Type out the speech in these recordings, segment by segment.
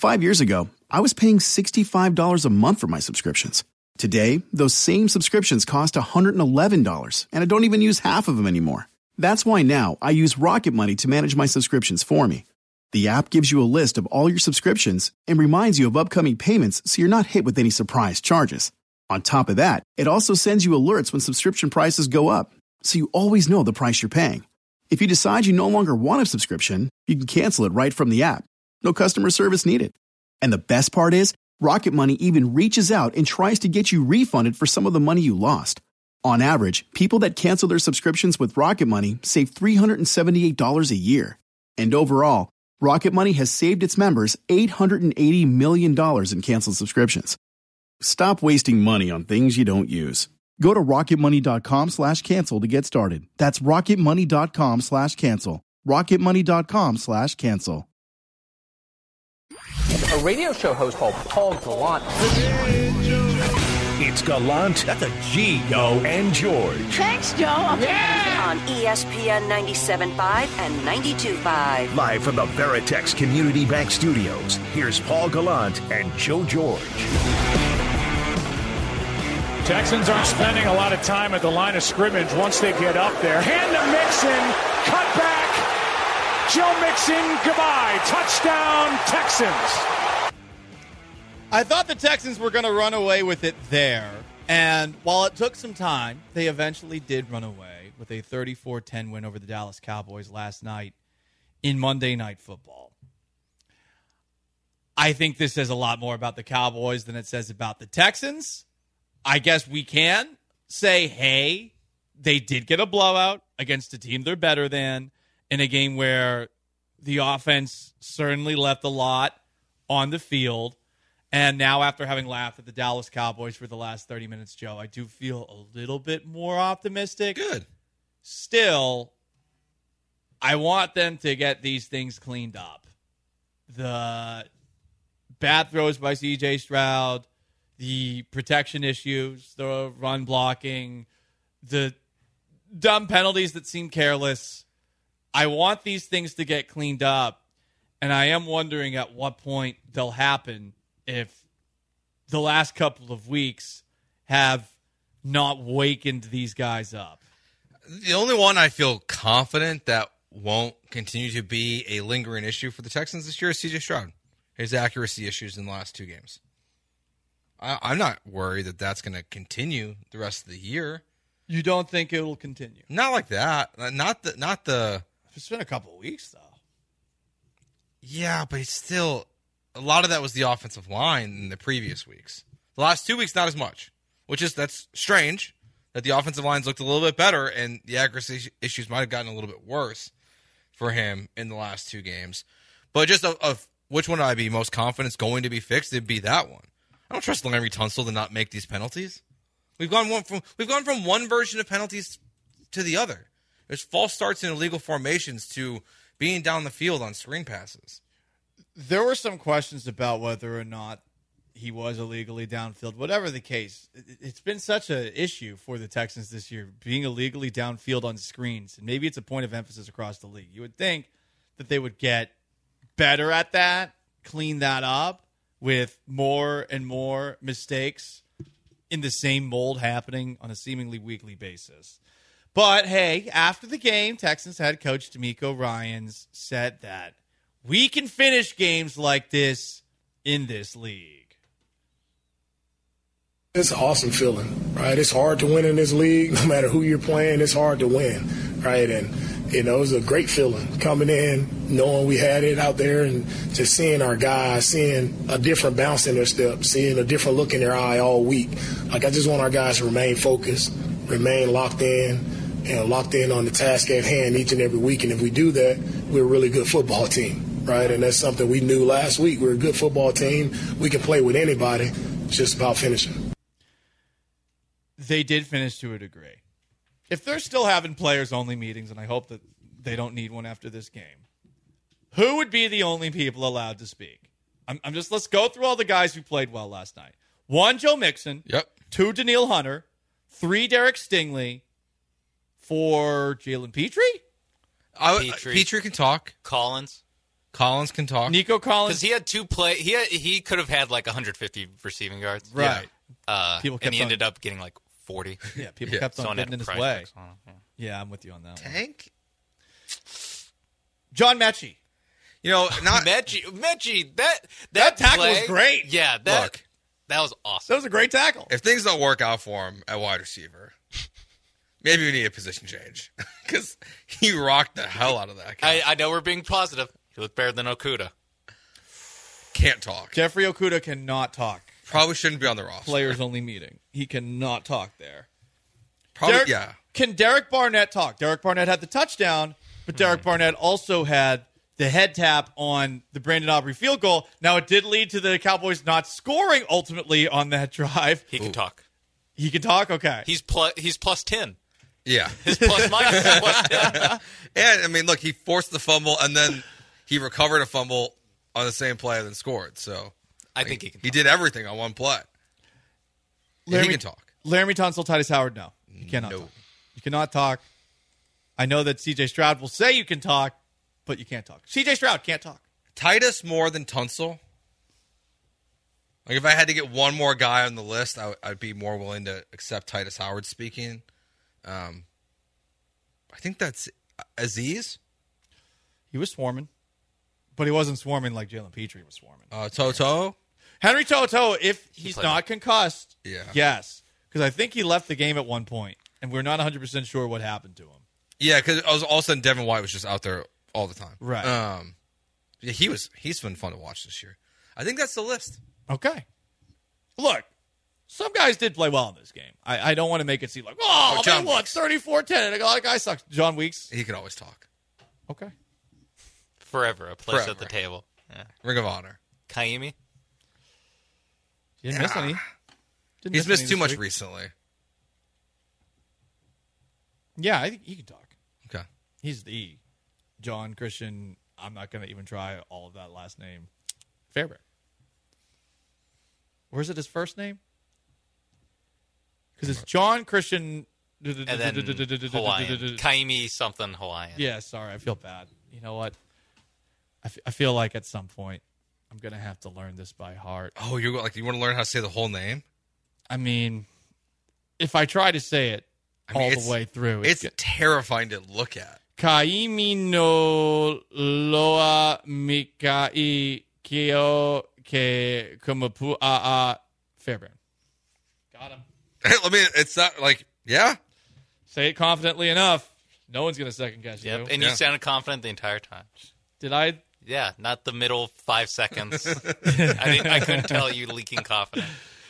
5 years ago, I was paying $65 a month for my subscriptions. Today, those same subscriptions cost $111, and I don't even use half of them anymore. That's why now I use Rocket Money to manage my subscriptions for me. The app gives you a list of all your subscriptions and reminds you of upcoming payments so you're not hit with any surprise charges. On top of that, it also sends you alerts when subscription prices go up, so you always know the price you're paying. If you decide you no longer want a subscription, you can cancel it right from the app. No customer service needed. And the best part is, Rocket Money even reaches out and tries to get you refunded for some of the money you lost. On average, people that cancel their subscriptions with Rocket Money save $378 a year. And overall, Rocket Money has saved its members $880 million in canceled subscriptions. Stop wasting money on things you don't use. Go to rocketmoney.com/cancel to get started. That's rocketmoney.com/cancel. rocketmoney.com/cancel. A radio show host called Paul Gallant. It's Gallant. That's a G, yo. And George. Thanks, Joe. Yeah. On ESPN 97.5 and 92.5. Live from the Veritex Community Bank Studios, here's Paul Gallant and Joe George. Texans aren't spending a lot of time at the line of scrimmage once they get up there. Hand to Mixon. Cut back. Joe Mixon, goodbye. Touchdown, Texans. I thought the Texans were going to run away with it there. And while it took some time, they eventually did run away with a 34-10 win over the Dallas Cowboys last night in Monday Night Football. I think this says a lot more about the Cowboys than it says about the Texans. I guess we can say, hey, they did get a blowout against a team they're better than in a game where the offense certainly left a lot on the field. And now after having laughed at the Dallas Cowboys for the last 30 minutes, Joe, I do feel a little bit more optimistic. Good. Still, I want them to get these things cleaned up. The bad throws by C.J. Stroud, the protection issues, the run blocking, the dumb penalties that seem careless. I want these things to get cleaned up, and I am wondering at what point they'll happen if the last couple of weeks have not wakened these guys up. The only one I feel confident that won't continue to be a lingering issue for the Texans this year is C.J. Stroud. His accuracy issues in the last two games. I'm not worried that that's going to continue the rest of the year. You don't think it will continue? Not like that. Not the. It's been a couple of weeks, though. Yeah, but it's still, a lot of that was the offensive line in the previous weeks. The last 2 weeks, not as much, that's strange that the offensive lines looked a little bit better and the accuracy issues might have gotten a little bit worse for him in the last two games. But just of which one I'd be most confident is going to be fixed, it'd be that one. I don't trust Larry Tunsil to not make these penalties. We've gone from one version of penalties to the other. There's false starts in illegal formations to being down the field on screen passes. There were some questions about whether or not he was illegally downfield. Whatever the case, it's been such an issue for the Texans this year, being illegally downfield on screens. And maybe it's a point of emphasis across the league. You would think that they would get better at that, clean that up with more and more mistakes in the same mold happening on a seemingly weekly basis. But, hey, after the game, Texans head coach D'Amico Ryans said that we can finish games like this in this league. It's an awesome feeling, right? It's hard to win in this league. No matter who you're playing, it's hard to win, right? And, it was a great feeling coming in, knowing we had it out there and just seeing our guys, seeing a different bounce in their step, seeing a different look in their eye all week. Like, I just want our guys to remain focused, remain locked in on the task at hand each and every week. And if we do that, we're a really good football team, right? And that's something we knew last week. We're a good football team. We can play with anybody. It's just about finishing. They did finish to a degree. If they're still having players-only meetings, and I hope that they don't need one after this game, who would be the only people allowed to speak? Let's go through all the guys who played well last night. 1, Joe Mixon. Yep. 2, Danielle Hunter. 3, Derek Stingley. 4, Jalen Petrie. Petrie can talk. Collins. Collins can talk. Nico Collins. Because he had he could have had like 150 receiving yards. Right. And he ended up getting like 40. Yeah, people kept on getting in his way. Yeah, I'm with you on that one. Tank? John Mechie. Not Mechie, that tackle play, was great. Yeah, that was awesome. That was a great tackle. If things don't work out for him at wide receiver, maybe we need a position change because he rocked the hell out of that guy. I know we're being positive. He looked better than Okudah. Can't talk. Jeffrey Okudah cannot talk. Probably shouldn't be on the roster. Players only meeting. He cannot talk there. Probably, Can Derek Barnett talk? Derek Barnett had the touchdown, but Derek Barnett also had the head tap on the Brandon Aubrey field goal. Now, it did lead to the Cowboys not scoring ultimately on that drive. He can talk. He can talk? Okay. He's plus 10. Yeah. His plus minus is plus 10. And, look, he forced the fumble, and then he recovered a fumble on the same play and then scored. So I think he can talk. He did everything on one play. He can talk. Laramie Tunsil, Titus Howard, no. You cannot talk. You cannot talk. I know that C.J. Stroud will say you can talk, but you can't talk. C.J. Stroud can't talk. Titus more than Tunsil? Like, if I had to get one more guy on the list, I'd be more willing to accept Titus Howard speaking. I think that's Aziz. He was swarming, but he wasn't swarming like Jalen Petrie was swarming. Toto? Henry To'oTo'o, if he's not concussed, yes. Because I think he left the game at one point, and we're not 100% sure what happened to him. Yeah, because all of a sudden Devin White was just out there all the time. Right. Yeah, he's been fun to watch this year. I think that's the list. Okay. Look, some guys did play well in this game. I don't want to make it seem like, they won 34-10, and a lot of guys suck. John Weeks. He can always talk. Okay. Forever, a place at the table. Yeah. Ring of Honor. Kaimi? He didn't miss any. He's missed too much recently. Yeah, I think he can talk. Okay. He's the John Christian. I'm not going to even try all of that last name. Fairbairn. Or is it his first name? Because it's John Christian. And then Hawaiian. Kaimi something Hawaiian. Yeah, sorry. I feel bad. You know what? I feel like at some point I'm going to have to learn this by heart. Oh, you want to learn how to say the whole name? I mean, if I try to say it all the way through, it's terrifying to look at. Kaimi no loa mikai kio ke kumapua'a Fairbairn. Got him. I mean, it's not like, yeah. Say it confidently enough. No one's going to second guess you. And you sounded confident the entire time. Did I? Yeah, not the middle 5 seconds. I couldn't tell you leaking confidence.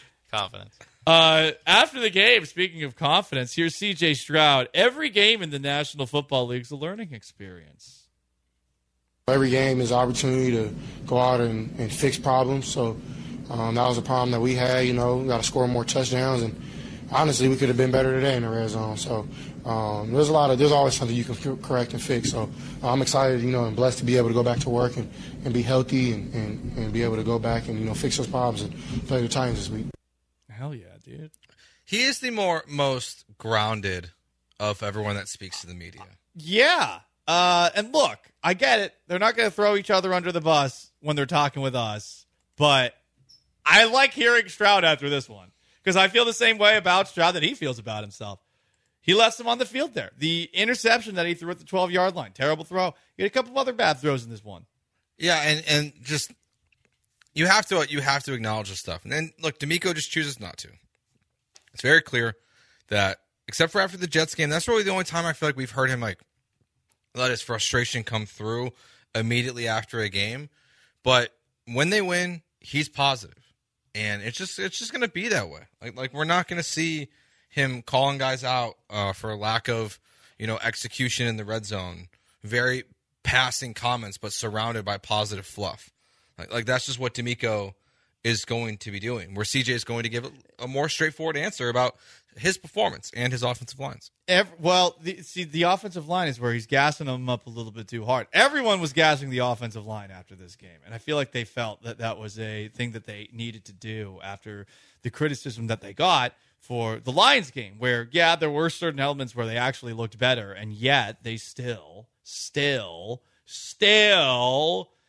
After the game, speaking of confidence, here's C.J. Stroud. Every game in the National Football League is a learning experience. Every game is an opportunity to go out and fix problems. So that was a problem that we had. We got to score more touchdowns, and honestly, we could have been better today in the red zone. So there's always something you can correct and fix. So I'm excited, and blessed to be able to go back to work and be healthy and be able to go back and fix those problems and play the Titans this week. Hell yeah, dude. He is the most grounded of everyone that speaks to the media. Yeah. And look, I get it. They're not going to throw each other under the bus when they're talking with us. But I like hearing Stroud after this one because I feel the same way about Stroud that he feels about himself. He left him on the field there. The interception that he threw at the 12-yard line, terrible throw. He had a couple of other bad throws in this one. Yeah, and just you have to acknowledge this stuff. And then look, D'Amico just chooses not to. It's very clear that except for after the Jets game, that's really the only time I feel like we've heard him let his frustration come through immediately after a game. But when they win, he's positive. And it's just going to be that way. Like we're not going to see him calling guys out for lack of, execution in the red zone. Very passing comments, but surrounded by positive fluff. Like that's just what D'Amico is going to be doing, where CJ is going to give a more straightforward answer about his performance and his offensive lines. The offensive line is where he's gassing them up a little bit too hard. Everyone was gassing the offensive line after this game, and I feel like they felt that was a thing that they needed to do after the criticism that they got for the Lions game, where, there were certain elements where they actually looked better, and yet they still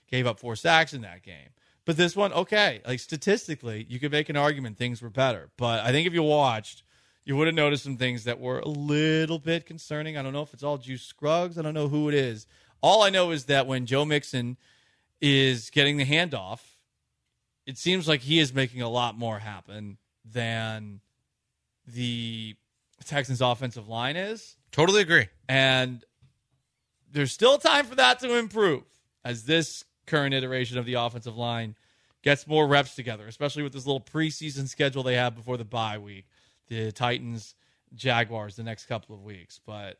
gave up 4 sacks in that game. But this one, okay, like statistically, you could make an argument things were better. But I think if you watched, you would have noticed some things that were a little bit concerning. I don't know if it's all Juice Scruggs. I don't know who it is. All I know is that when Joe Mixon is getting the handoff, it seems like he is making a lot more happen than the Texans' offensive line is. Totally agree. And there's still time for that to improve as this current iteration of the offensive line gets more reps together, especially with this little preseason schedule they have before the bye week. The Titans, Jaguars the next couple of weeks. But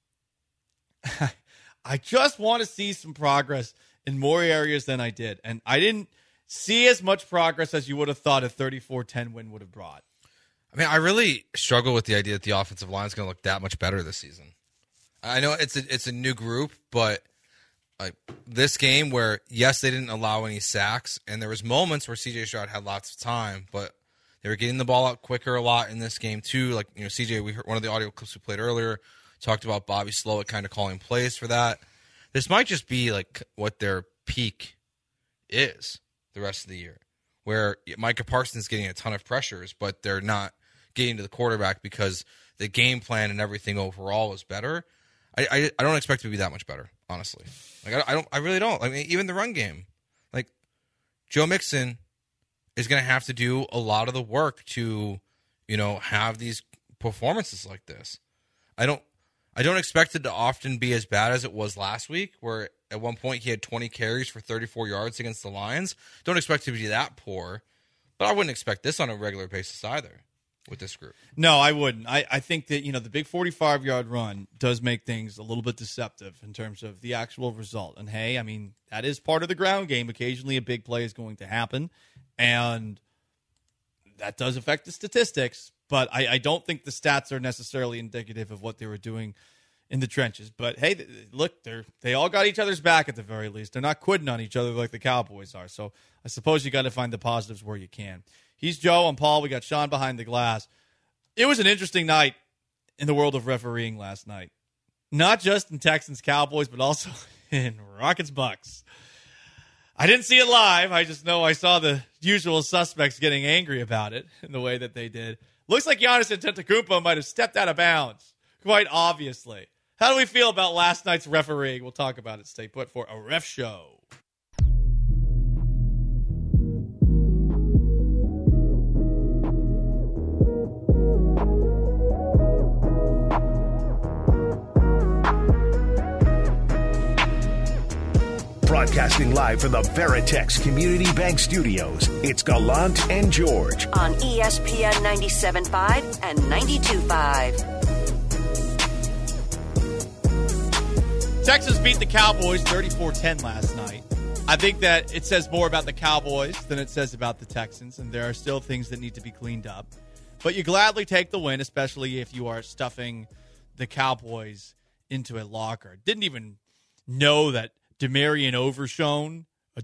I just want to see some progress in more areas than I did. And I didn't see as much progress as you would have thought a 34-10 win would have brought. I mean, I really struggle with the idea that the offensive line is going to look that much better this season. I know it's a new group, but like this game where, yes, they didn't allow any sacks, and there was moments where C.J. Stroud had lots of time, but they were getting the ball out quicker a lot in this game too. Like, you know, C.J., we heard one of the audio clips we played earlier, talked about Bobby Slowick kind of calling plays for that. This might just be like what their peak is the rest of the year, where Micah Parsons is getting a ton of pressures, but they're not getting to the quarterback because the game plan and everything overall is better. I don't expect it to be that much better, honestly. Like I really don't. I mean, even the run game, like Joe Mixon is going to have to do a lot of the work to, you know, have these performances like this. I don't expect it to often be as bad as it was last week, where at one point he had 20 carries for 34 yards against the Lions. Don't expect it to be that poor, but I wouldn't expect this on a regular basis either with this group. No, I wouldn't. I think that, you know, the big 45-yard run does make things a little bit deceptive in terms of the actual result. And, hey, I mean, that is part of the ground game. Occasionally a big play is going to happen, and that does affect the statistics. But I don't think the stats are necessarily indicative of what they were doing in the trenches. But, hey, look, they all got each other's back at the very least. They're not quitting on each other like the Cowboys are. So I suppose you got to find the positives where you can. He's Joe. I'm Paul. We got Sean behind the glass. It was an interesting night in the world of refereeing last night. Not just in Texans-Cowboys, but also in Rockets-Bucks. I didn't see it live. I just know I saw the usual suspects getting angry about it in the way that they did. Looks like Giannis Antetokounmpo might have stepped out of bounds, quite obviously. How do we feel about last night's refereeing? We'll talk about it. Stay put for a ref show. Broadcasting live from the Veritex Community Bank Studios, it's Gallant and George on ESPN 97.5 and 92.5. Texans beat the Cowboys 34-10 last night. I think that it says more about the Cowboys than it says about the Texans, and there are still things that need to be cleaned up. But you gladly take the win, especially if you are stuffing the Cowboys into a locker. Didn't even know that DeMarvion Overshown,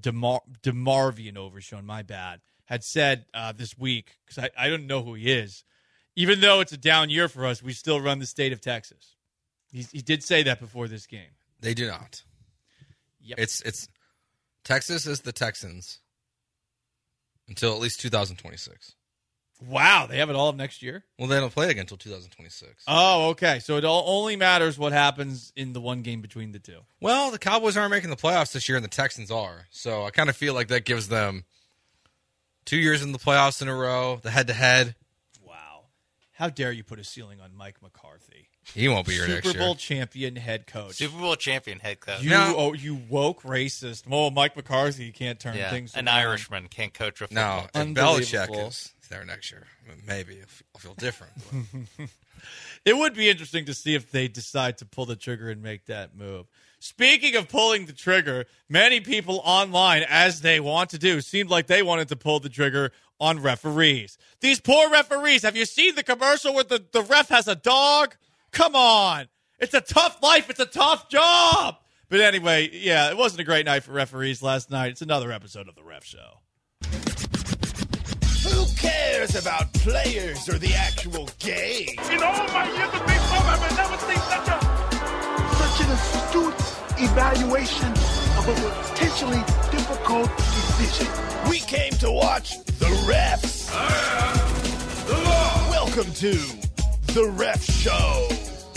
my bad, had said this week, because I don't know who he is, even though it's a down year for us, we still run the state of Texas. He did say that before this game. They do not. Yep. It's Texas is the Texans until at least 2026. Wow, they have it all of next year? Well, they don't play again until 2026. Oh, okay. So it only matters what happens in the one game between the two. Well, the Cowboys aren't making the playoffs this year, and the Texans are. So I kind of feel like that gives them 2 years in the playoffs in a row, the head-to-head. Wow. How dare you put a ceiling on Mike McCarthy? He won't be here next year. Super Bowl champion head coach. Super Bowl champion head coach. You woke racist. Oh, Mike McCarthy can't turn things around. An Irishman can't coach a football team. No, if Belichick is there next year, maybe I'll feel different. It would be interesting to see if they decide to pull the trigger and make that move. Speaking of pulling the trigger, many people online, as they want to do, seemed like they wanted to pull the trigger on referees. These poor referees. Have you seen the commercial where the ref has a dog? Come on. It's a tough life. It's a tough job. But anyway, yeah, it wasn't a great night for referees last night. It's another episode of The Ref Show. Who cares about players or the actual game? In all my years of baseball, I've never seen such an astute evaluation of of a potentially difficult decision. We came to watch the refs. I am the law. Welcome to the Ref Show.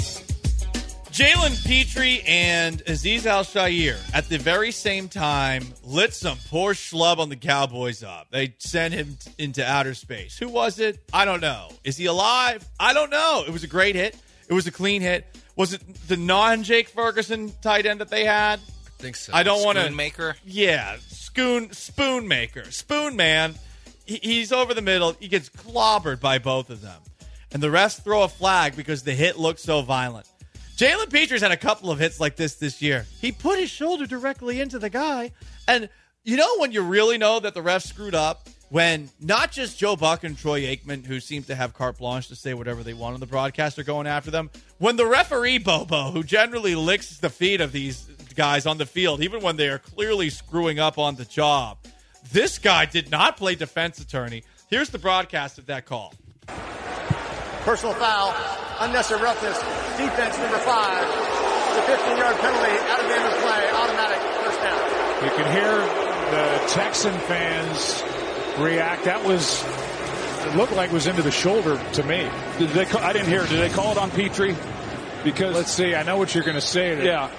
Jalen Petrie and Azeez Al-Shaair at the very same time lit some poor schlub on the Cowboys up. They sent him into outer space. Who was it? I don't know. Is he alive? I don't know. It was a great hit. It was a clean hit. Was it the non-Jake Ferguson tight end that they had? I think so. I don't want to. Spoonmaker? Yeah, Spoonmaker. Spoon man. He's over the middle. He gets clobbered by both of them. And the refs throw a flag because the hit looked so violent. Jalen Petrie's had a couple of hits like this year. He put his shoulder directly into the guy. And you know when you really know that the refs screwed up? When not just Joe Buck and Troy Aikman, who seem to have carte blanche to say whatever they want on the broadcast, are going after them. When the referee, Bobo, who generally licks the feet of these guys on the field, even when they are clearly screwing up on the job, this guy did not play defense attorney. Here's the broadcast of that call. Personal foul, unnecessary roughness, defense number 5. It's a 15-yard penalty, out of the end of play, automatic first down. You can hear the Texan fans react. It looked like it was into the shoulder to me. I didn't hear it. Did they call it on Petrie? Because let's see. I know what you're going to say. Yeah.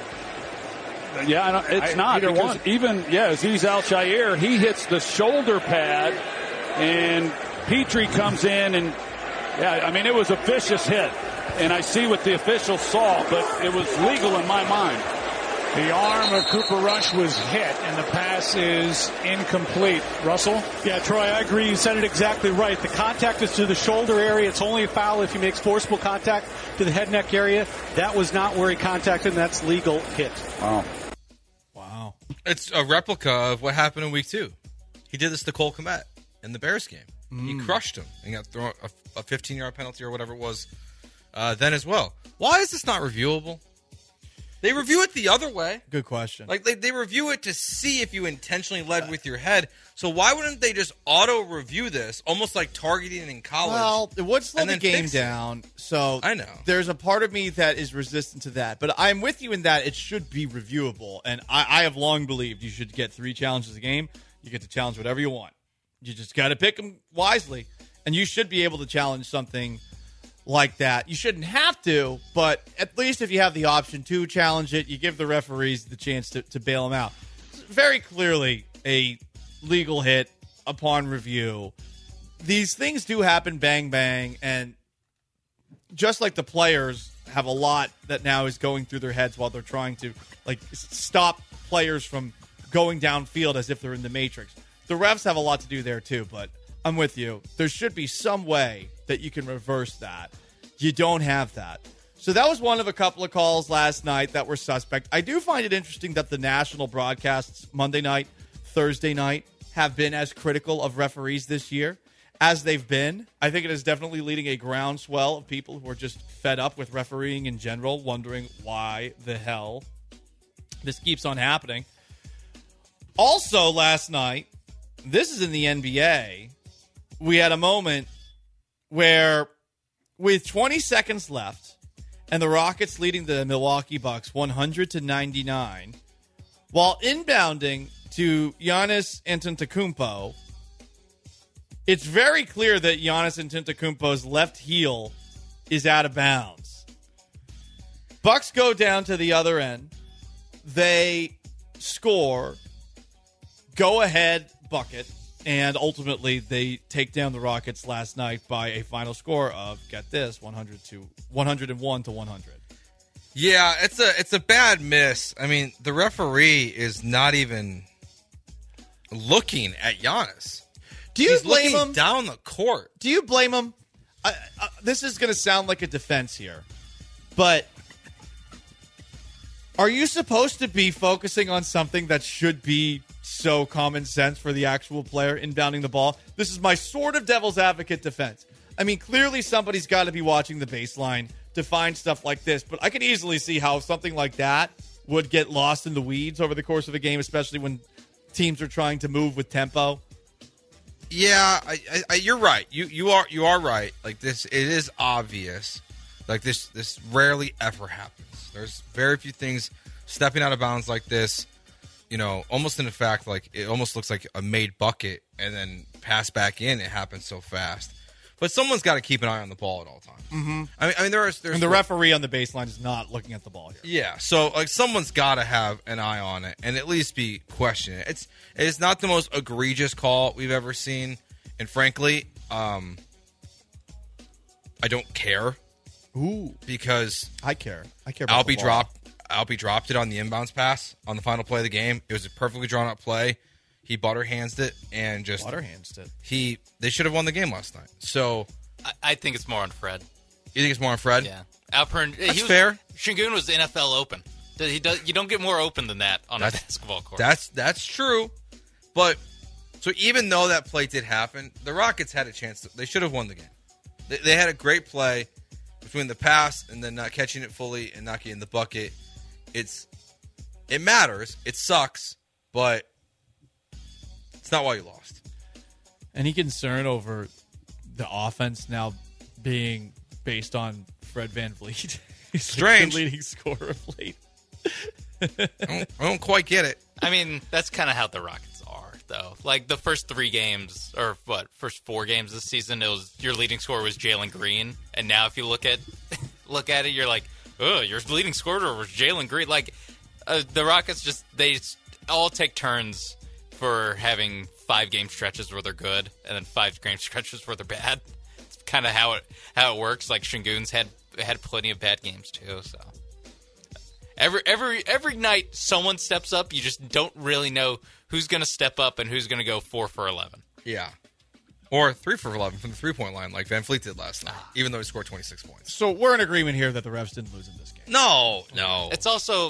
Yeah, it's not. Either because one. Azeez Al-Shaair, he hits the shoulder pad, and Petrie comes in and, it was a vicious hit. And I see what the officials saw, but it was legal in my mind. The arm of Cooper Rush was hit, and the pass is incomplete. Russell? Yeah, Troy, I agree. You said it exactly right. The contact is to the shoulder area. It's only a foul if he makes forcible contact to the head neck area. That was not where he contacted, and that's legal hit. Wow. It's a replica of what happened in week 2. He did this to Cole Kmet in the Bears game. He crushed him and got thrown a 15-yard penalty or whatever it was then as well. Why is this not reviewable? They review it the other way. Good question. Like they review it to see if you intentionally led with your head. So why wouldn't they just auto-review this, almost like targeting in college? Well, it would slow the game down. So I know. There's a part of me that is resistant to that. But I'm with you in that it should be reviewable. And I have long believed you should get 3 challenges a game. You get to challenge whatever you want. You just got to pick them wisely. And you should be able to challenge something like that. You shouldn't have to, but at least if you have the option to challenge it, you give the referees the chance to bail them out. It's very clearly a legal hit upon review. These things do happen bang, bang, and just like the players have a lot that now is going through their heads while they're trying to stop players from going downfield as if they're in the Matrix. The refs have a lot to do there too, but I'm with you. There should be some way that you can reverse that. You don't have that. So that was one of a couple of calls last night that were suspect. I do find it interesting that the national broadcasts Monday night, Thursday night have been as critical of referees this year as they've been. I think it is definitely leading a groundswell of people who are just fed up with refereeing in general, wondering why the hell this keeps on happening. Also last night, this is in the NBA, we had a moment where with 20 seconds left and the Rockets leading the Milwaukee Bucks 100-99, while inbounding to Giannis Antetokounmpo, it's very clear that Giannis Antetokounmpo's left heel is out of bounds. Bucks go down to the other end. They score, go ahead bucket, and ultimately they take down the Rockets last night by a final score of, get this, 101-100. Yeah, it's a bad miss. I mean, the referee is not even looking at Giannis. Do you blame looking him? Down the court. Do you blame him? This is going to sound like a defense here, but are you supposed to be focusing on something that should be so common sense for the actual player inbounding the ball? This is my sort of devil's advocate defense. I mean, clearly somebody's got to be watching the baseline to find stuff like this, but I could easily see how something like that would get lost in the weeds over the course of a game, especially when teams are trying to move with tempo. Yeah, you're right. You are right. Like this, it is obvious. Like this rarely ever happens. There's very few things stepping out of bounds like this almost in fact, like it almost looks like a made bucket and then pass back in. It happens so fast. But someone's got to keep an eye on the ball at all times. Mm-hmm. I mean, there's and the referee on the baseline is not looking at the ball here. Yeah, so like someone's got to have an eye on it and at least be questioning it. It's not the most egregious call we've ever seen, and frankly, I don't care. Ooh, because I care. About Albie dropped it on the inbounds pass on the final play of the game. It was a perfectly drawn up play. He butterhandsed it and just butterhandsed it. They should have won the game last night. So I think it's more on Fred. You think it's more on Fred? Yeah, Alpern. That's fair. Şengün was NFL open. You don't get more open than that on a basketball court. That's true. But so even though that play did happen, the Rockets had a chance. They should have won the game. They had a great play between the pass and then not catching it fully and not getting the bucket. It matters. It sucks, but it's not why you lost. Any concern over the offense now being based on Fred VanVleet? He's strange. The leading scorer of late. I don't quite get it. I mean, that's kind of how the Rockets are, though. Like the first 3 games, or first 4 games this season, it was your leading scorer was Jalen Green, and now if you look at it, you're like, oh, your leading scorer was Jalen Green. Like the Rockets they all take turns for having 5-game stretches where they're good, and then 5-game stretches where they're bad. It's kind of how it works. Like Şengün's had plenty of bad games too. So every night someone steps up. You just don't really know who's going to step up and who's going to go 4 for 11. Yeah, or 3 for 11 from the 3-point line, like VanVleet did last night, even though he scored 26 points. So we're in agreement here that the refs didn't lose in this game. No. It's also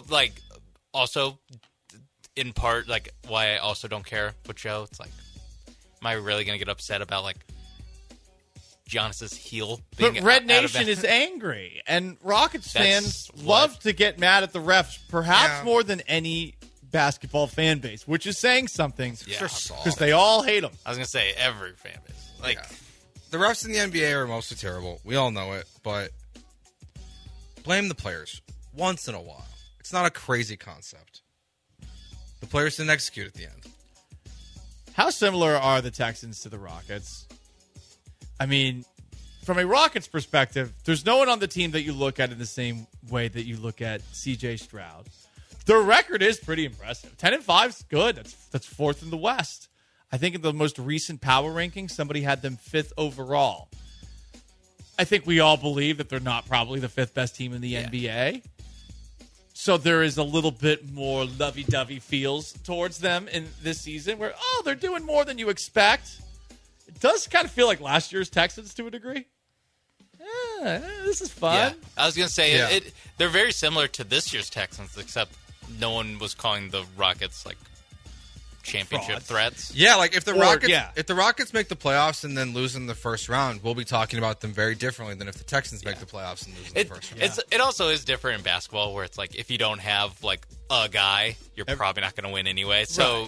in part, like, why I also don't care with Joe. It's like, am I really going to get upset about, like, Giannis's heel being But Red Nation is angry, and Rockets fans love to get mad at the refs, perhaps more than any basketball fan base, which is saying something because they all hate them. I was going to say every fan base. Like, the refs in the NBA are mostly terrible. We all know it, but blame the players once in a while. It's not a crazy concept. The players didn't execute at the end. How similar are the Texans to the Rockets? I mean, from a Rockets perspective, there's no one on the team that you look at in the same way that you look at C.J. Stroud. Their record is pretty impressive. 10-5 is good. That's 4th in the West. I think in the most recent power ranking, somebody had them 5th overall. I think we all believe that they're not probably the 5th best team in the NBA. So there is a little bit more lovey-dovey feels towards them in this season where, they're doing more than you expect. It does kind of feel like last year's Texans to a degree. This is fun. Yeah. I was going to say, they're very similar to this year's Texans, except no one was calling the Rockets, like, championship threats. Yeah, like if the Rockets make the playoffs and then lose in the first round, we'll be talking about them very differently than if the Texans make the playoffs and lose in the first round. It also is different in basketball where it's like if you don't have like a guy, you're probably not going to win anyway. So,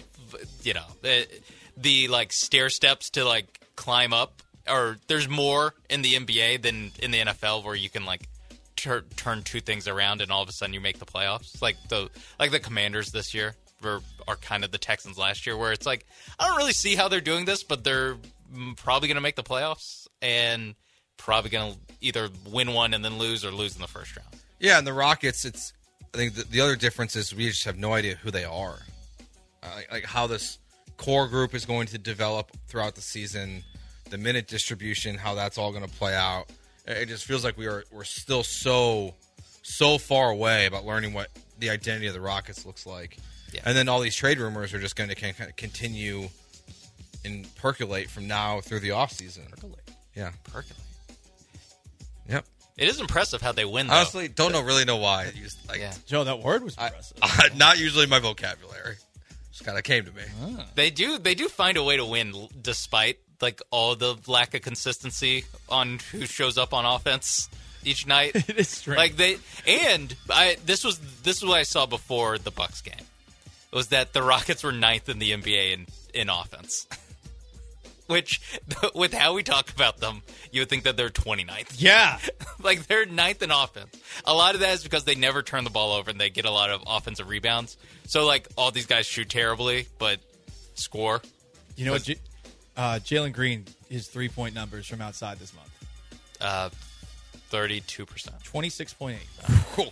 the like stair steps to like climb up, or there's more in the NBA than in the NFL where you can like turn 2 things around and all of a sudden you make the playoffs. Like the Commanders this year are kind of the Texans last year, where it's like I don't really see how they're doing this, but they're probably going to make the playoffs and probably going to either win one and then lose or lose in the first round. Yeah, and the Rockets, I think the other difference is we just have no idea who they are, like how this core group is going to develop throughout the season, the minute distribution, how that's all going to play out. It just feels like we're still so far away about learning what the identity of the Rockets looks like. Yeah. And then all these trade rumors are just going to kind of continue and percolate from now through the offseason. Yeah. Percolate. Yep. It is impressive how they win, though. Honestly, really know why. Joe, that word was impressive. Not usually my vocabulary. Just kind of came to me. They do find a way to win despite like all the lack of consistency on who shows up on offense each night. It is strange. Like this was what I saw before the Bucks game. Was that the Rockets were 9th in the NBA in offense. which, with how we talk about them, you would think that they're 29th. Yeah. Like, they're 9th in offense. A lot of that is because they never turn the ball over and they get a lot of offensive rebounds. So, like, all these guys shoot terribly, but score. You know what? Jalen Green, his 3-point numbers from outside this month. 32%. 26.8. Cool.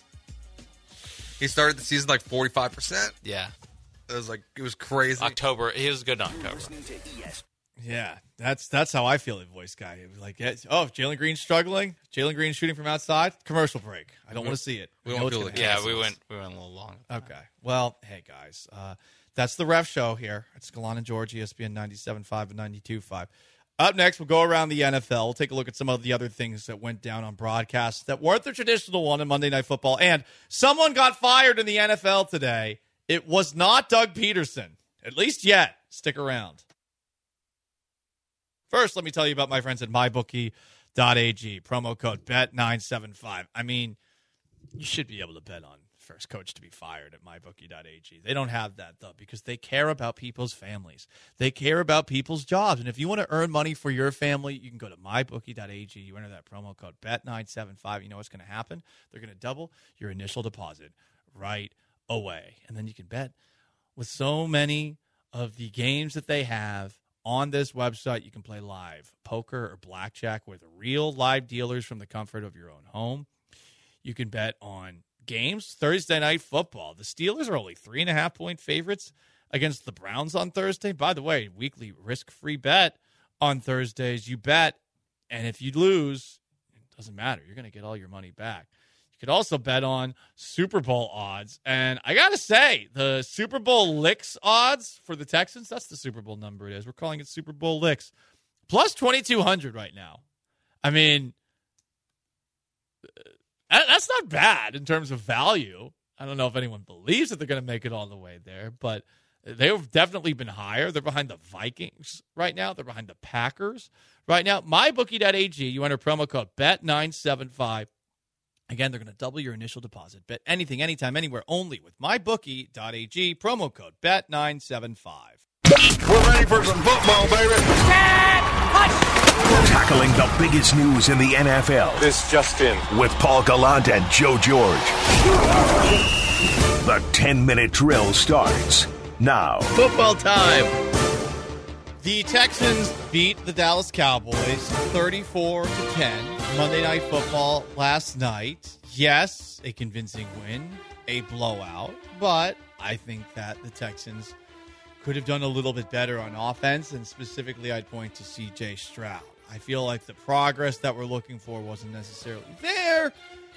He started the season like 45%. Yeah. It was crazy. October. He was good in October. Yeah, that's how I feel at Voice Guy. It was like, if Jalen Green's struggling, Jalen Green's shooting from outside, commercial break. I don't want to see it. We won't feel it. Yeah, we went a little long. Okay. Well, hey, guys. That's the Ref Show here. It's Gallant and George, ESPN 97.5 and 92.5. Up next, we'll go around the NFL. We'll take a look at some of the other things that went down on broadcasts that weren't the traditional one in Monday Night Football. And someone got fired in the NFL today. It was not Doug Peterson, at least yet. Stick around. First, let me tell you about my friends at MyBookie.ag. Promo code BET975. I mean, you should be able to bet on first coach to be fired at MyBookie.ag. They don't have that, though, because they care about people's families. They care about people's jobs. And if you want to earn money for your family, you can go to MyBookie.ag. You enter that promo code BET975. You know what's going to happen? They're going to double your initial deposit right away. And then you can bet with so many of the games that they have on this website. You can play live poker or blackjack with real live dealers from the comfort of your own home. You can bet on games. Thursday Night Football. The Steelers are only 3.5-point favorites against the Browns on Thursday. By the way, weekly risk-free bet on Thursdays. You bet, and if you lose, it doesn't matter. You're going to get all your money back. You could also bet on Super Bowl odds. And I got to say, the Super Bowl licks odds for the Texans, that's the Super Bowl number it is. We're calling it Super Bowl licks. Plus 2,200 right now. I mean, that's not bad in terms of value. I don't know if anyone believes that they're going to make it all the way there, but they've definitely been higher. They're behind the Vikings right now. They're behind the Packers right now. MyBookie.ag, you enter promo code BET975. Again, they're going to double your initial deposit. Bet anything, anytime, anywhere, only with MyBookie.ag. Promo code BET975. We're ready for some football, baby. Tackling the biggest news in the NFL. This just in. With Paul Gallant and Joe George. The 10-minute drill starts now. Football time. The Texans beat the Dallas Cowboys 34-10. Monday Night Football last night. Yes, a convincing win, a blowout, but I think that the Texans could have done a little bit better on offense, and specifically I'd point to C.J. Stroud. I feel like the progress that we're looking for wasn't necessarily there,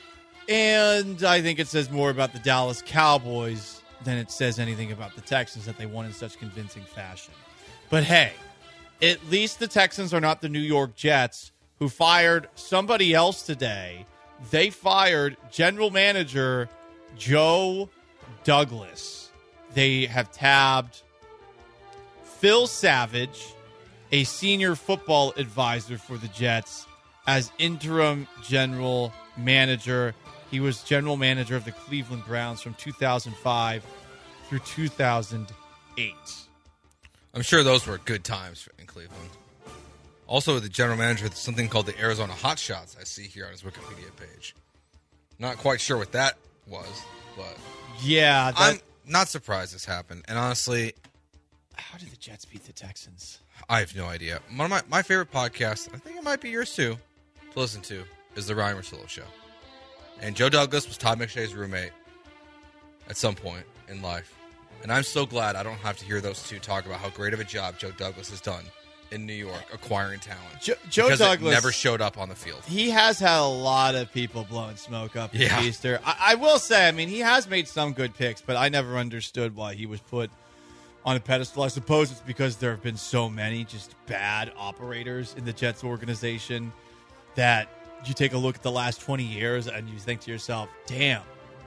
and I think it says more about the Dallas Cowboys than it says anything about the Texans that they won in such convincing fashion. But hey, at least the Texans are not the New York Jets, who fired somebody else today. They fired general manager Joe Douglas. They have tabbed Phil Savage, a senior football advisor for the Jets, as interim general manager. He was general manager of the Cleveland Browns from 2005 through 2008. I'm sure those were good times in Cleveland. Also, the general manager of something called the Arizona Hotshots, I see here on his Wikipedia page. Not quite sure what that was, but yeah, I'm not surprised this happened. And honestly, how did the Jets beat the Texans? I have no idea. One of my favorite podcasts, I think it might be yours too, to listen to, is the Ryan Russillo Show. And Joe Douglas was Todd McShay's roommate at some point in life. And I'm so glad I don't have to hear those two talk about how great of a job Joe Douglas has done in New York acquiring talent. Joe Douglas never showed up on the field. He has had a lot of people blowing smoke up in Easter. I will say, I mean, he has made some good picks, but I never understood why he was put on a pedestal. I suppose it's because there have been so many just bad operators in the Jets organization that you take a look at the last 20 years and you think to yourself, damn,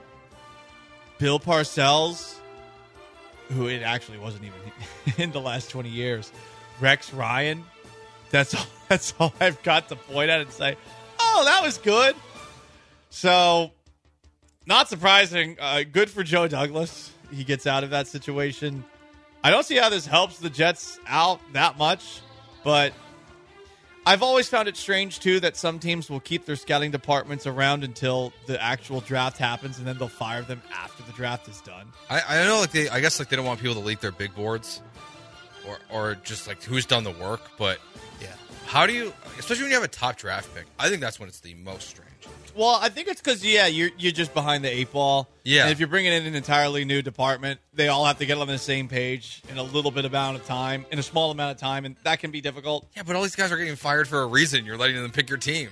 Bill Parcells, who it actually wasn't even in the last 20 years, Rex Ryan, that's all I've got to point at and say, oh, that was good. So, not surprising. Good for Joe Douglas. He gets out of that situation. I don't see how this helps the Jets out that much. But I've always found it strange, too, that some teams will keep their scouting departments around until the actual draft happens, and then they'll fire them after the draft is done. I know, I guess they don't want people to leak their big boards, or just who's done the work. But yeah, how do you, especially when you have a top draft pick? I think that's when it's the most strange. Well, I think it's because you're just behind the 8 ball. Yeah, and if you're bringing in an entirely new department, they all have to get on the same page in a little bit amount of time, in a small amount of time, and that can be difficult. Yeah, but all these guys are getting fired for a reason. You're letting them pick your team.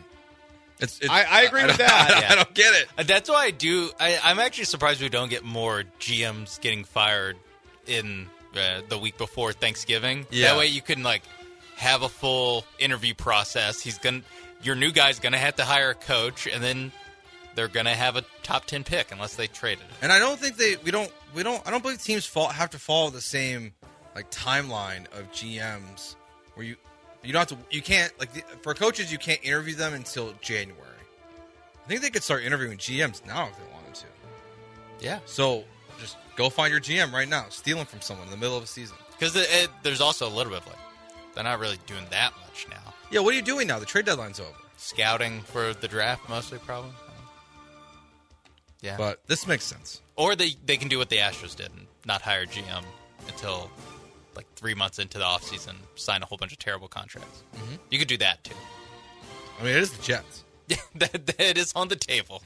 I agree with that. I don't get it. That's why I'm actually surprised we don't get more GMs getting fired in the week before Thanksgiving. Yeah. That way you can have a full interview process. Your new guy's gonna have to hire a coach, and then they're gonna have a top 10 pick unless they traded it. And I don't think I don't believe teams have to follow the same timeline of GMs where you don't have to. You can't for coaches you can't interview them until January. I think they could start interviewing GMs now if they wanted to. Yeah. So just go find your GM right now. Steal him from someone in the middle of a season. Because there's also a little bit of they're not really doing that much now. Yeah, what are you doing now? The trade deadline's over. Scouting for the draft, mostly, probably. Yeah. But this makes sense. Or they can do what the Astros did and not hire GM until 3 months into the offseason, sign a whole bunch of terrible contracts. Mm-hmm. You could do that, too. I mean, it is the Jets. Yeah, that is on the table.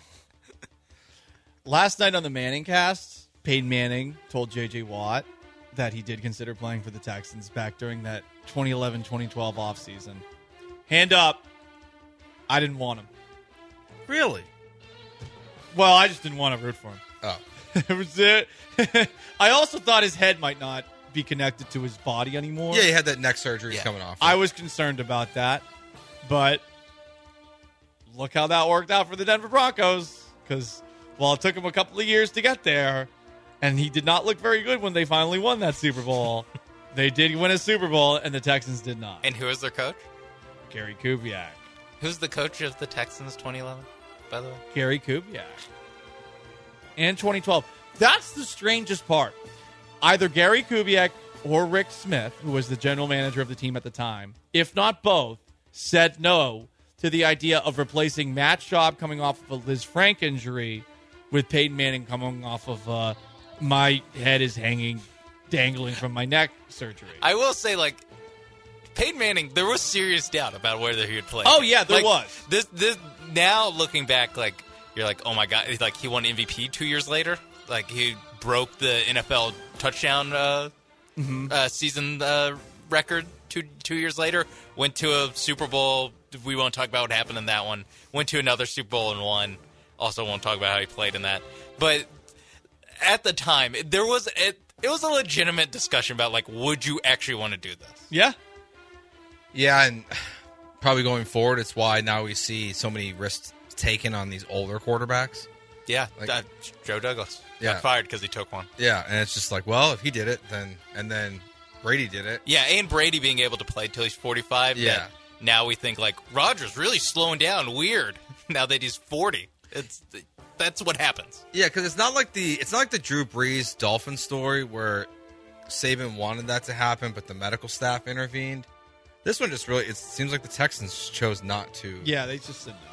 Last night on the Manning cast, Peyton Manning told J.J. Watt that he did consider playing for the Texans back during that 2011-2012 offseason. Hand up, I didn't want him. Really? Well, I just didn't want to root for him. Oh. It was it. I also thought his head might not be connected to his body anymore. Yeah, he had that neck surgery coming off. I was concerned about that, but look how that worked out for the Denver Broncos. Because while it took him a couple of years to get there, and he did not look very good when they finally won that Super Bowl, they did win a Super Bowl, and the Texans did not. And who was their coach? Gary Kubiak. Who's the coach of the Texans 2011, by the way? Gary Kubiak. And 2012. That's the strangest part. Either Gary Kubiak or Rick Smith, who was the general manager of the team at the time, if not both, said no to the idea of replacing Matt Schaub coming off of a Liz Frank injury with Peyton Manning coming off of my head is dangling from my neck surgery. I will say, Peyton Manning, there was serious doubt about whether he would play. Oh, yeah, there was. This now, looking back, you're oh, my God. He won MVP 2 years later. He broke the NFL touchdown season record two years later. Went to a Super Bowl. We won't talk about what happened in that one. Went to another Super Bowl and won. Also won't talk about how he played in that. But at the time, it was a legitimate discussion about, would you actually want to do this? Yeah. Yeah, and probably going forward, it's why now we see so many risks taken on these older quarterbacks. Yeah, Joe Douglas got fired because he took one. Yeah, and it's just well, if he did it, then Brady did it. Yeah, and Brady being able to play till he's 45. Yeah. Now we think Rodgers really slowing down. Weird. Now that he's 40, that's what happens. Yeah, because it's not like the Drew Brees Dolphin story where Saban wanted that to happen, but the medical staff intervened. This one just really, it seems like the Texans chose not to. Yeah, they just said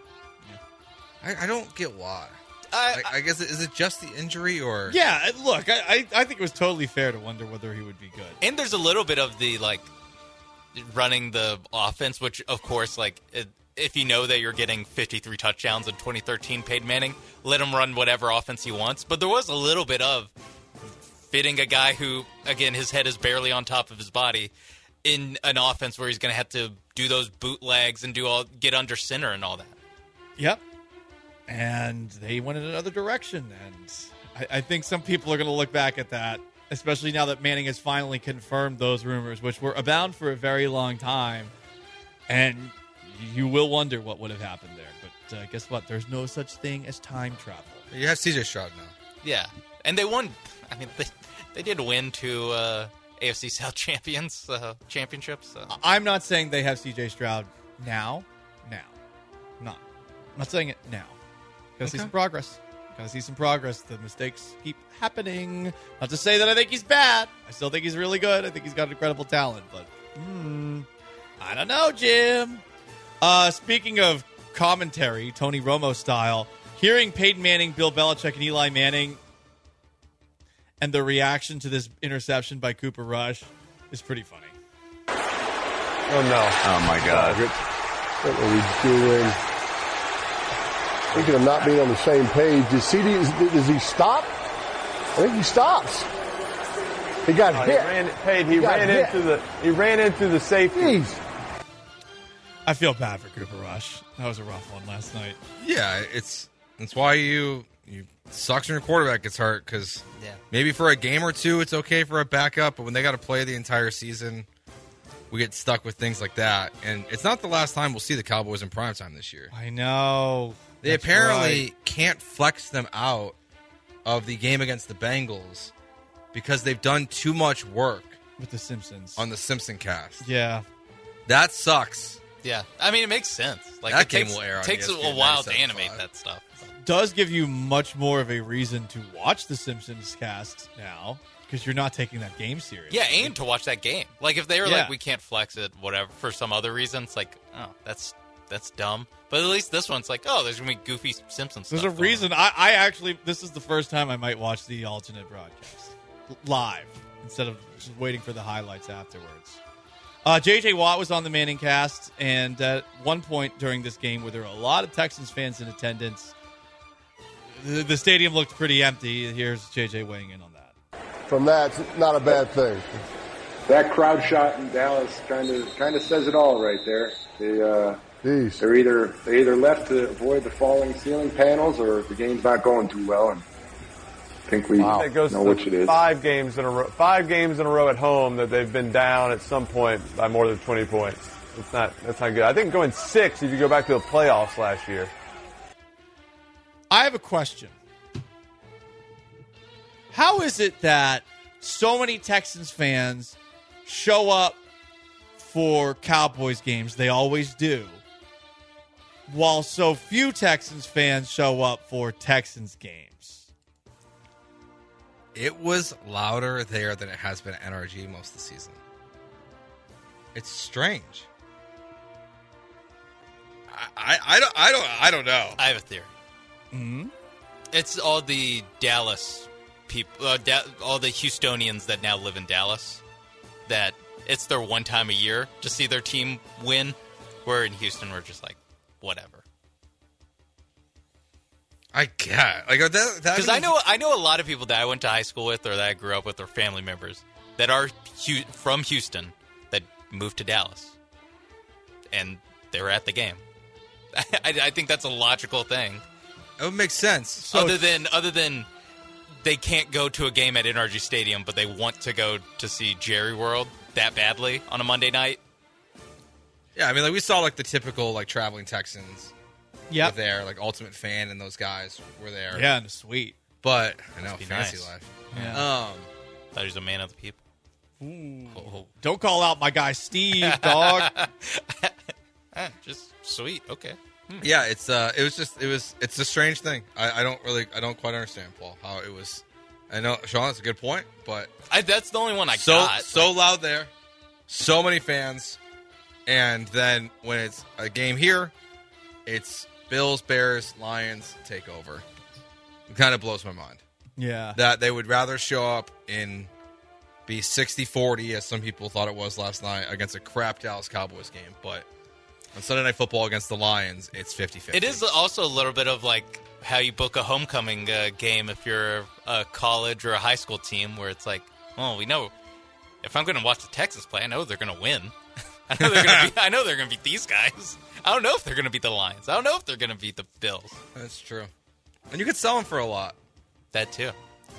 no. I don't get why. I guess, is it just the injury or? Yeah, look, I think it was totally fair to wonder whether he would be good. And there's a little bit of the, running the offense, which, of course, if you know that you're getting 53 touchdowns in 2013, Peyton Manning, let him run whatever offense he wants. But there was a little bit of fitting a guy who, again, his head is barely on top of his body in an offense where he's going to have to do those bootlegs and get under center and all that. Yep. And they went in another direction. And I think some people are going to look back at that, especially now that Manning has finally confirmed those rumors, which were abound for a very long time. And you will wonder what would have happened there. But guess what? There's no such thing as time travel. You have C.J. Stroud now. Yeah. And they won. I mean, they did win two AFC South championships. So. I'm not saying they have C.J. Stroud now. Not. I'm not saying it now. Gotta see some progress. The mistakes keep happening. Not to say that I think he's bad. I still think he's really good. I think he's got incredible talent. But I don't know, Jim. Speaking of commentary, Tony Romo style, hearing Peyton Manning, Bill Belichick, and Eli Manning and the reaction to this interception by Cooper Rush is pretty funny. Oh, no. Oh, my God. What are we doing? Thinking of not being on the same page. Does he stop? I think he stops. He got hit. He ran into the safety. Jeez. I feel bad for Cooper Rush. That was a rough one last night. Yeah, it's why you sucks when your quarterback gets hurt, because maybe for a game or two it's okay for a backup, but when they got to play the entire season, we get stuck with things like that. And it's not the last time we'll see the Cowboys in primetime this year. I know. They apparently can't flex them out of the game against the Bengals because they've done too much work with the Simpsons on the Simpson cast. Yeah. That sucks. Yeah. I mean, it makes sense. Like, that game will air on takes ESPN a while to animate that stuff. Does give you much more of a reason to watch the Simpsons cast now because you're not taking that game serious. Yeah, and to watch that game. Like, if they were like, we can't flex it, whatever, for some other reason, it's like, oh, that's dumb. But at least this one's like, oh, there's going to be goofy Simpsons stuff. There's a reason. I actually, this is the first time I might watch the alternate broadcast live instead of just waiting for the highlights afterwards. J.J. Watt was on the Manning cast, and at one point during this game where there were a lot of Texans fans in attendance, the stadium looked pretty empty. Here's J.J. weighing in on that. From that, it's not a bad thing. That crowd shot in Dallas kind of says it all right there. They either left to avoid the falling ceiling panels, or the game's not going too well, and I think we know which it is. 5 games in a row at home that they've been down at some point by more than 20 points. That's not good. I think going 6 if you go back to the playoffs last year. I have a question. How is it that so many Texans fans show up for Cowboys games? They always do. While so few Texans fans show up for Texans games. It was louder there than it has been at NRG most of the season. It's strange. I don't know. I have a theory. Mm-hmm. It's all the Dallas people, all the Houstonians that now live in Dallas, that it's their one time a year to see their team win, where in Houston we're just like, whatever. I get because I know a lot of people that I went to high school with or that I grew up with or family members that are from Houston that moved to Dallas, and they were at the game. I think that's a logical thing. It would make sense. So other than they can't go to a game at NRG Stadium, but they want to go to see Jerry World that badly on a Monday night. Yeah, I mean, like we saw like the typical like traveling Texans. Yep. Were there, like Ultimate Fan and those guys were there. Yeah, in a suite. But I know, fancy nice. life. Yeah. Thought he was a man of the people. Oh. Don't call out my guy Steve, dog. Just sweet. Okay. Yeah, it's a strange thing. I don't quite understand, Paul, how it was. I know, Sean, that's a good point, but that's the only one I got. So loud there, so many fans, and then when it's a game here, it's Bills, Bears, Lions take over. It kind of blows my mind. Yeah, that they would rather show up in be 60-40, as some people thought it was last night, against a crap Dallas Cowboys game, but on Sunday Night Football against the Lions, it's 50-50. It is also a little bit of like how you book a homecoming game if you're a college or a high school team, where it's like, well, we know if I'm going to watch the Texas play, I know they're going to win. I know they're going to beat these guys. I don't know if they're going to beat the Lions. I don't know if they're going to beat the Bills. That's true. And you could sell them for a lot. That too.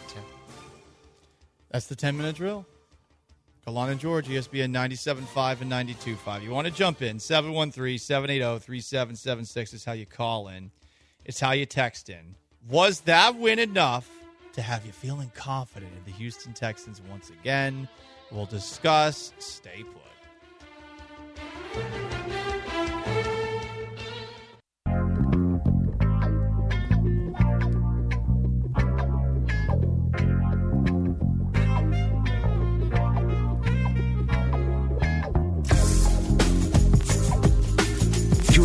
That's the 10-minute drill. Gallant and George, ESPN 97.5 and 92.5. You want to jump in, 713-780-3776 is how you call in. It's how you text in. Was that win enough to have you feeling confident in the Houston Texans once again? We'll discuss. Stay put.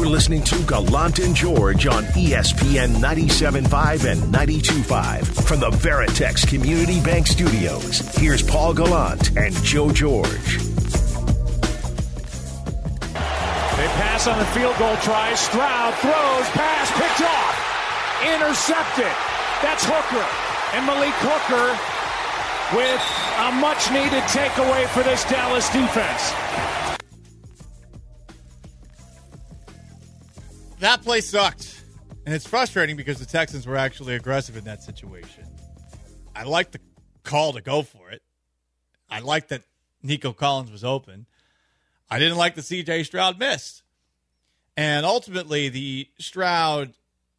listening to Gallant and George on ESPN 97.5 and 92.5 from the Veritex Community Bank Studios. Here's Paul Gallant and Joe George. They pass on the field goal try. Stroud throws, pass, picked off, intercepted. That's Hooker. And Malik Hooker with a much-needed takeaway for this Dallas defense. That play sucked. And it's frustrating because the Texans were actually aggressive in that situation. I like the call to go for it. I like that Nico Collins was open. I didn't like the C.J. Stroud missed. And ultimately, the Stroud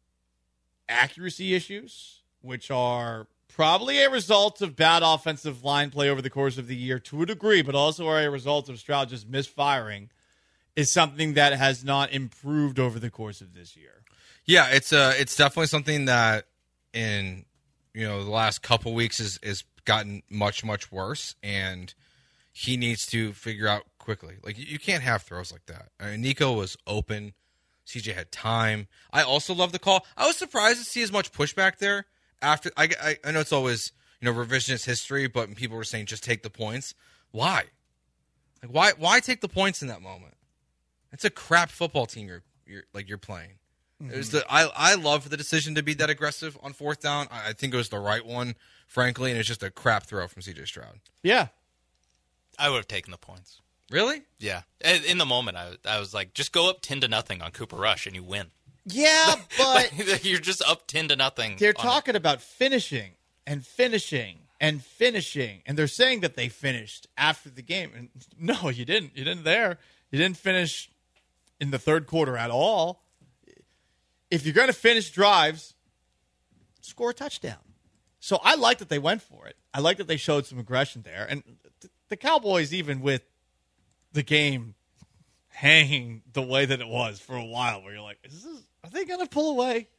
accuracy issues, which are probably a result of bad offensive line play over the course of the year to a degree, but also are a result of Stroud just misfiring, is something that has not improved over the course of this year. Yeah, it's definitely something that in the last couple weeks is gotten much, much worse, and he needs to figure out quickly. Like, you can't have throws like that. I mean, Nico was open. CJ had time. I also love the call. I was surprised to see as much pushback there. After I know it's always revisionist history, but people were saying just take the points. Why? Like, why take the points in that moment? It's a crap football team you're playing. Mm-hmm. It was I love the decision to be that aggressive on fourth down. I think it was the right one, frankly, and it's just a crap throw from C.J. Stroud. Yeah. I would have taken the points. Really? Yeah. In the moment, I was like, just go up 10-0 on Cooper Rush and you win. Yeah, but you're just up 10-0. They're talking about finishing and finishing and finishing, and they're saying that they finished after the game. And no, you didn't. You didn't there. You didn't finish in the third quarter at all. If you're going to finish drives, score a touchdown. So I like that they went for it. I like that they showed some aggression there. And the Cowboys, even with the game hanging the way that it was for a while, where you're like, are they going to pull away?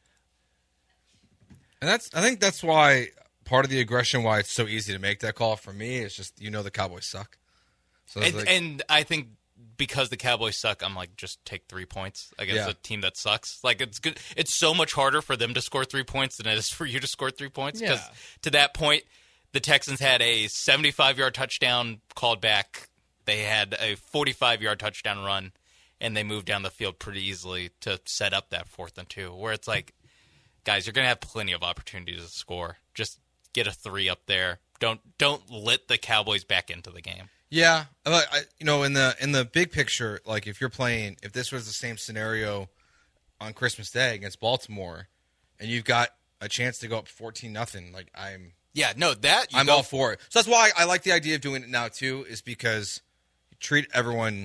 And I think that's why part of the aggression, why it's so easy to make that call for me, is just the Cowboys suck. So and I think because the Cowboys suck, I'm like, just take 3 points against a team that sucks. Like, it's good. It's so much harder for them to score 3 points than it is for you to score 3 points. Because to that point, the Texans had a 75-yard touchdown called back. They had a 45-yard touchdown run, and they moved down the field pretty easily to set up that 4th and 2, where it's like, guys, you're going to have plenty of opportunities to score. Just get a 3 up there. Don't let the Cowboys back into the game. Yeah, in the big picture, like if this was the same scenario on Christmas Day against Baltimore, and you've got a chance to go up 14-0, like I'm all for it. So that's why I like the idea of doing it now too, is because you treat everyone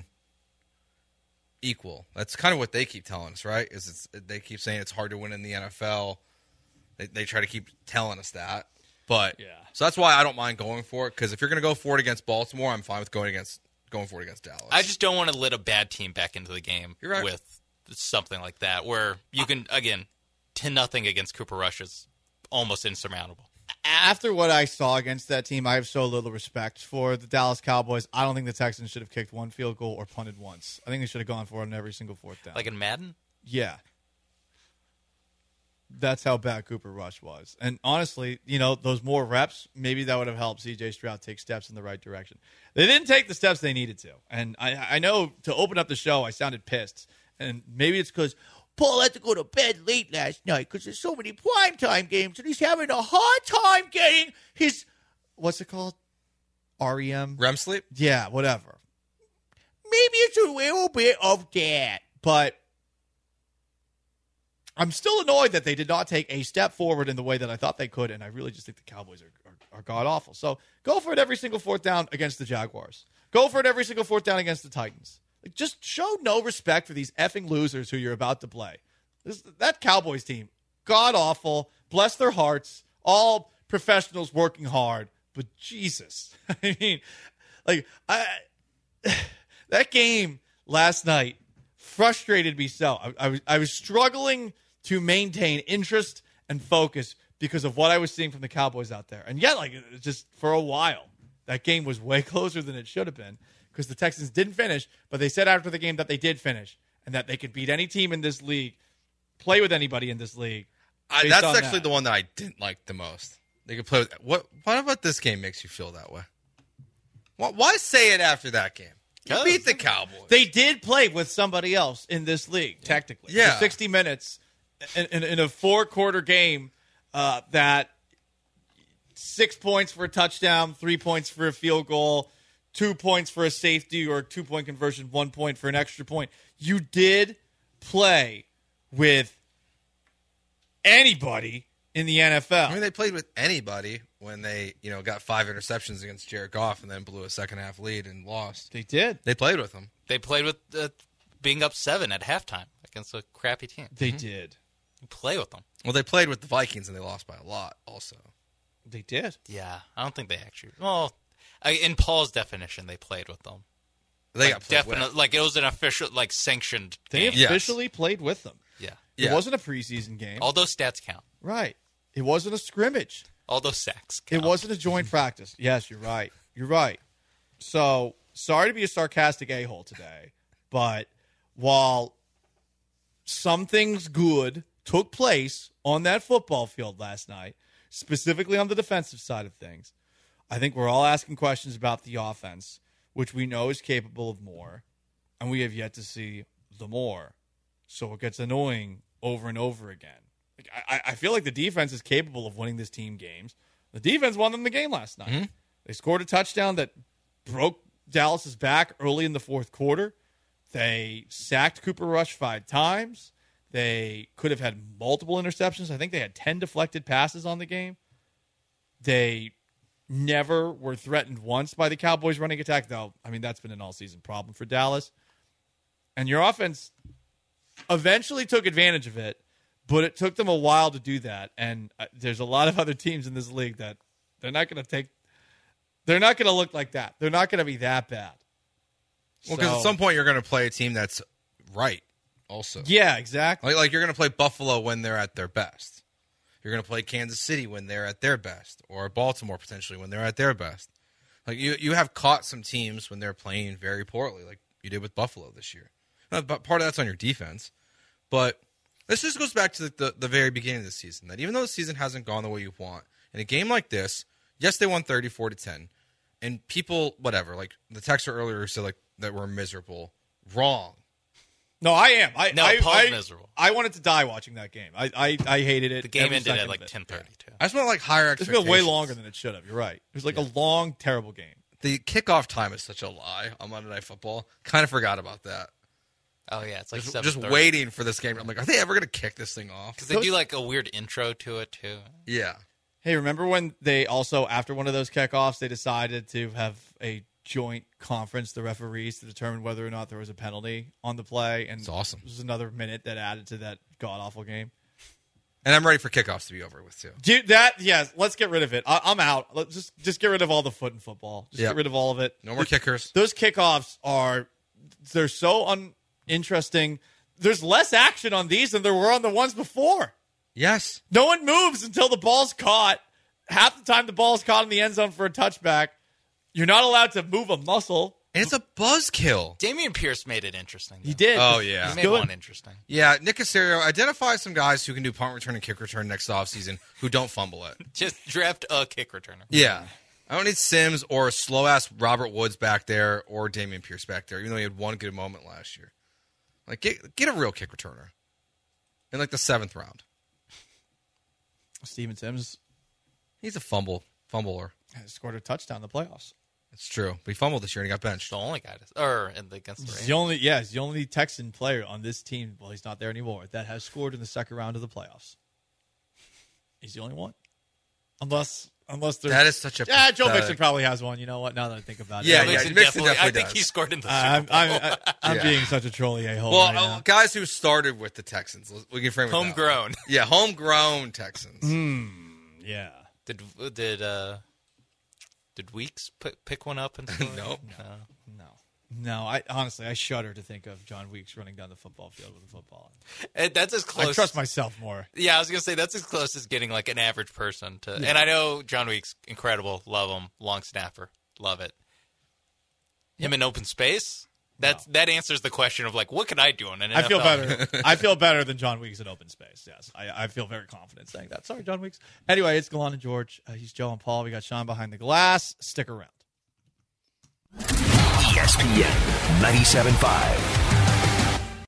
equal. That's kind of what they keep telling us, right? They keep saying it's hard to win in the NFL. They try to keep telling us that. But so that's why I don't mind going for it, because if you're going to go for it against Baltimore, I'm fine with going for it against Dallas. I just don't want to let a bad team back into the game with something like that, where you can, again, 10-0 against Cooper Rush is almost insurmountable. After what I saw against that team, I have so little respect for the Dallas Cowboys. I don't think the Texans should have kicked one field goal or punted once. I think they should have gone for it on every single 4th down. Like in Madden? Yeah. That's how bad Cooper Rush was. And honestly, those more reps, maybe that would have helped C.J. Stroud take steps in the right direction. They didn't take the steps they needed to. And I know to open up the show, I sounded pissed. And maybe it's because Paul had to go to bed late last night because there's so many primetime games, and he's having a hard time getting his, what's it called? REM? REM sleep? Yeah, whatever. Maybe it's a little bit of that. But I'm still annoyed that they did not take a step forward in the way that I thought they could, and I really just think the Cowboys are god-awful. So go for it every single 4th down against the Jaguars. Go for it every single 4th down against the Titans. Like, just show no respect for these effing losers who you're about to play. That Cowboys team, god-awful, bless their hearts, all professionals working hard, but Jesus. I mean, that game last night frustrated me so. I was struggling to maintain interest and focus because of what I was seeing from the Cowboys out there. And yet, just for a while, that game was way closer than it should have been because the Texans didn't finish, but they said after the game that they did finish. and that they could beat any team in this league, play with anybody in this league. That's actually the one that I didn't like the most. They could play with what about this game makes you feel that way? Why say it after that game? You beat the Cowboys. They did play with somebody else in this league, technically. Yeah. For 60 minutes in a 4-quarter game that 6 points for a touchdown, 3 points for a field goal, 2 points for a safety or a 2-point conversion, 1 point for an extra point. You did play with anybody in the NFL. I mean, they played with anybody when they, got 5 interceptions against Jared Goff and then blew a second-half lead and lost. They did. They played with them. They played with being up 7 at halftime against a crappy team. They did. You play with them. Well, they played with the Vikings and they lost by a lot also. They did. Yeah, I don't think they actually. Well, in Paul's definition, they played with them. They got played with. Like it was an official, sanctioned. They game. officially played with them. Yeah. It wasn't a preseason game. All those stats count. Right. It wasn't a scrimmage. All those sacks count. It wasn't a joint practice. Yes, you're right. You're right. So, sorry to be a sarcastic a-hole today, but while some things good took place on that football field last night, specifically on the defensive side of things, I think we're all asking questions about the offense, which we know is capable of more, and we have yet to see the more. So it gets annoying over and over again. I feel like the defense is capable of winning this team games. The defense won them the game last night. Mm-hmm. They scored a touchdown that broke Dallas's back early in the fourth quarter. They sacked Cooper Rush 5 times. They could have had multiple interceptions. I think they had 10 deflected passes on the game. They never were threatened once by the Cowboys' running attack, though. I mean, that's been an all-season problem for Dallas. And your offense eventually took advantage of it, but it took them a while to do that. And there's a lot of other teams in this league that they're not going to look like that. They're not going to be that bad. Well, because at some point you're going to play a team that's right also. Yeah, exactly. Like you're going to play Buffalo when they're at their best. You're going to play Kansas City when they're at their best, or Baltimore potentially when they're at their best. Like you have caught some teams when they're playing very poorly, like you did with Buffalo this year. But part of that's on your defense. But this just goes back to the very beginning of the season, that even though the season hasn't gone the way you want, in a game like this, yes, they won 34-10, and people, whatever, like the texter earlier said, like that we're miserable. Wrong. No, I am. Paul's miserable. I wanted to die watching that game. I hated it. The game ended at like 10:30 too. I just want like higher expectations. It's been way longer than it should have. You're right. It was like a long, terrible game. The kickoff time is such a lie on Monday Night Football. Kind of forgot about that. Oh yeah, it's like just waiting for this game. I'm like, are they ever going to kick this thing off? Because they do like a weird intro to it too. Yeah. Hey, remember when they also, after one of those kickoffs, they decided to have a joint conference, the referees, to determine whether or not there was a penalty on the play? And it's awesome. This was another minute that added to that god-awful game. And I'm ready for kickoffs to be over with, too. Dude, yes, let's get rid of it. I'm out. Let's just get rid of all the foot in football. Just get rid of all of it. No more kickers. Those kickoffs they're so uninteresting. There's less action on these than there were on the ones before. Yes. No one moves until the ball's caught. Half the time the ball's caught in the end zone for a touchback. You're not allowed to move a muscle. And it's a buzzkill. Damian Pierce made it interesting, though. He did. Oh, yeah. He made one interesting. Yeah, Nick Caserio, identify some guys who can do punt return and kick return next offseason who don't fumble it. Just draft a kick returner. Yeah. I don't need Sims or a slow-ass Robert Woods back there or Damian Pierce back there, even though he had one good moment last year. Like, get a real kick returner in, like, the 7th round. Steven Sims. He's a fumbler. He scored a touchdown in the playoffs. It's true. But he fumbled this year and he got benched. The only guy against the Rams. He's the only Texan player on this team, well, he's not there anymore, that has scored in the second round of the playoffs. He's the only one. Unless there's... That is such a... Yeah, Joe Mixon probably has one. You know what? Now that I think about it. Yeah, Mixon definitely I think he scored in the Super Bowl. I'm being such a trolly a-hole Well, right now. guys who started with the Texans. We can frame it homegrown. Yeah, homegrown Texans. Yeah. Did Weeks pick one up? And Nope. No. I honestly shudder to think of John Weeks running down the football field with a football. And that's as close. I trust myself more. Yeah, I was gonna say that's as close as getting like an average person to. Yeah. And I know John Weeks, incredible, love him, long snapper, love it. Him in open space, That answers the question of like, what can I do in an NFL? I feel better. I feel better than John Weeks in open space. Yes, I feel very confident saying that. Sorry, John Weeks. Anyway, it's Gallant and George. He's Joe and Paul. We got Sean behind the glass. Stick around. ESPN 97.5.